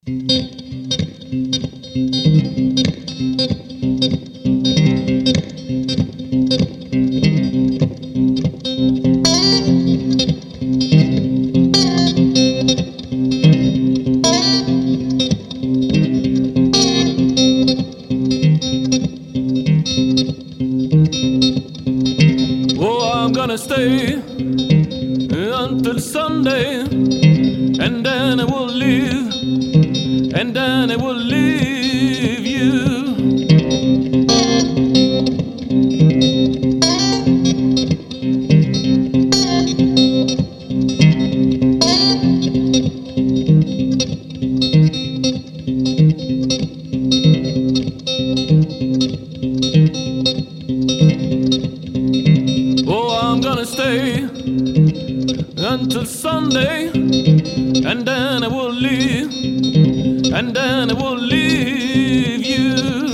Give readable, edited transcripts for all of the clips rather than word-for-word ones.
Oh, I'm gonna stay until Sunday, and then I will leave, and then I will leave you. Oh, I'm gonna stay until Sunday, and then I will leave, and then I will leave you.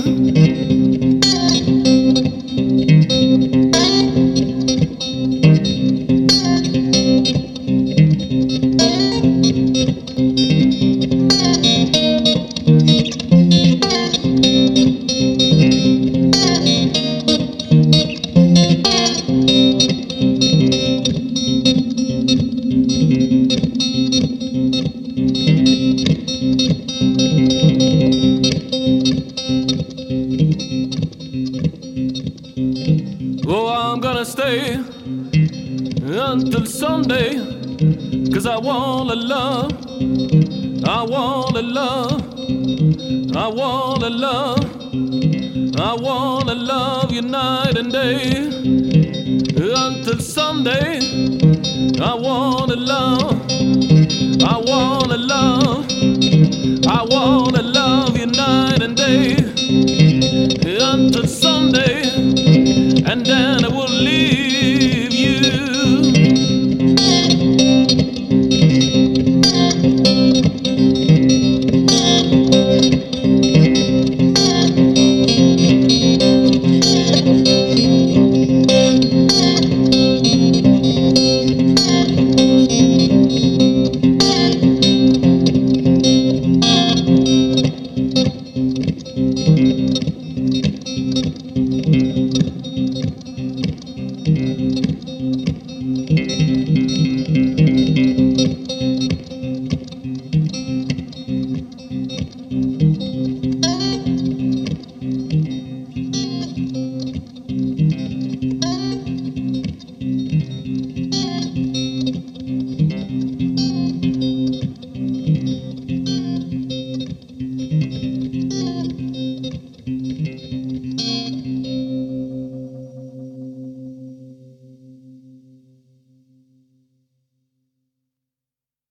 Oh, I'm gonna stay until Sunday, 'cause I wanna love, I wanna love, I wanna love, I wanna love you night and day. Until Sunday, I wanna love, I wanna love, I wanna love you night and day.